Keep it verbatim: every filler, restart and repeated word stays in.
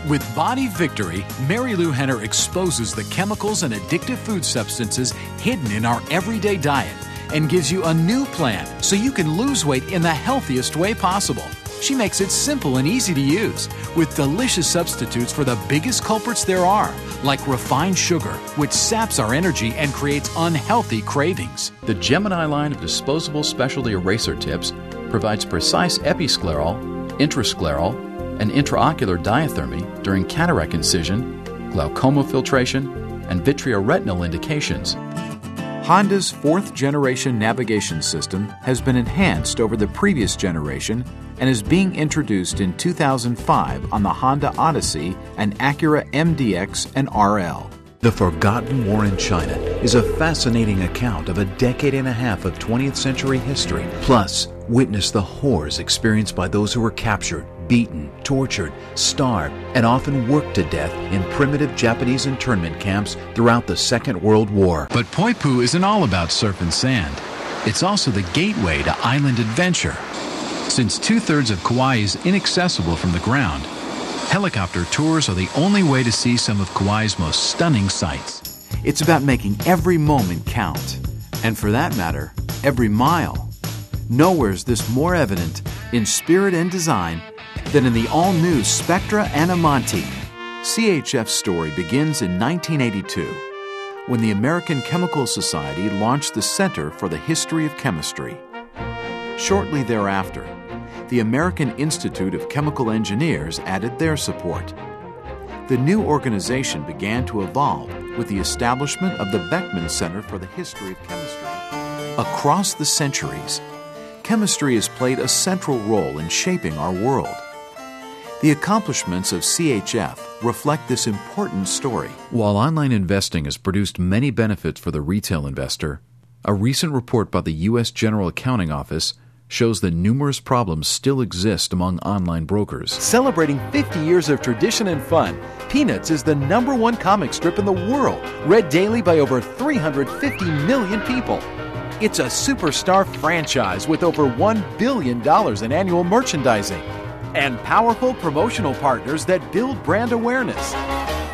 With Body Victory, Mary Lou Henner exposes the chemicals and addictive food substances hidden in our everyday diet and gives you a new plan so you can lose weight in the healthiest way possible. She makes it simple and easy to use with delicious substitutes for the biggest culprits there are, like refined sugar, which saps our energy and creates unhealthy cravings. The Gemini line of disposable specialty eraser tips provides precise episcleral, intrascleral, and intraocular diathermy during cataract incision, glaucoma filtration, and vitreoretinal indications. Honda's fourth-generation navigation system has been enhanced over the previous generation and is being introduced in two thousand five on the Honda Odyssey and Acura M D X and R L. The Forgotten War in China is a fascinating account of a decade and a half of twentieth century history. Plus, witness the horrors experienced by those who were captured, beaten, tortured, starved, and often worked to death in primitive Japanese internment camps throughout the Second World War. But Poipu isn't all about surf and sand. It's also the gateway to island adventure. Since two-thirds of Kauai is inaccessible from the ground, helicopter tours are the only way to see some of Kauai's most stunning sights. It's about making every moment count, and for that matter, every mile. Nowhere's this more evident in spirit and design than in the all-new Spectra Anamonte. C H F's story begins in nineteen eighty-two, when the American Chemical Society launched the Center for the History of Chemistry. Shortly thereafter, the American Institute of Chemical Engineers added their support. The new organization began to evolve with the establishment of the Beckman Center for the History of Chemistry. Across the centuries, chemistry has played a central role in shaping our world. The accomplishments of C H F reflect this important story. While online investing has produced many benefits for the retail investor, a recent report by the U S General Accounting Office shows that numerous problems still exist among online brokers. Celebrating fifty years of tradition and fun, Peanuts is the number one comic strip in the world, read daily by over three hundred fifty million people. It's a superstar franchise with over one billion dollars in annual merchandising and powerful promotional partners that build brand awareness.